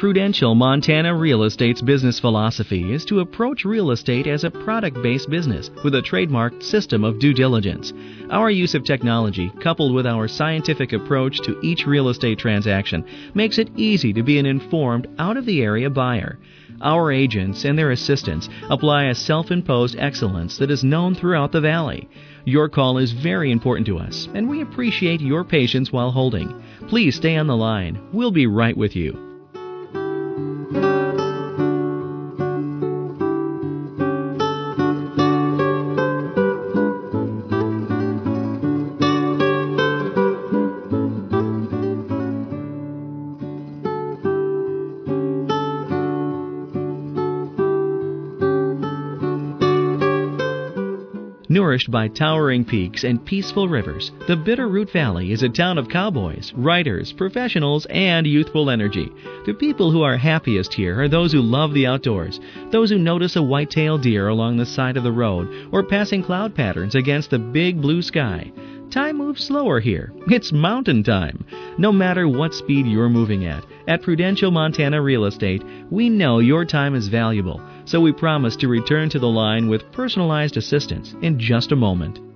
Prudential Montana Real Estate's business philosophy is to approach real estate as a product-based business with a trademarked system of due diligence. Our use of technology, coupled with our scientific approach to each real estate transaction, makes it easy to be an informed, out-of-the-area buyer. Our agents and their assistants apply a self-imposed excellence that is known throughout the Valley. Your call is very important to us, and we appreciate your patience while holding. Please stay on the line. We'll be right with you. Nourished by towering peaks and peaceful rivers, the Bitterroot Valley is a town of cowboys, writers, professionals, and youthful energy. The people who are happiest here are those who love the outdoors, those who notice a white-tailed deer along the side of the road or passing cloud patterns against the big blue sky. Time moves slower here. It's mountain time. No matter what speed you're moving at Prudential Montana Real Estate, we know your time is valuable, so we promise to return to the line with personalized assistance in just a moment.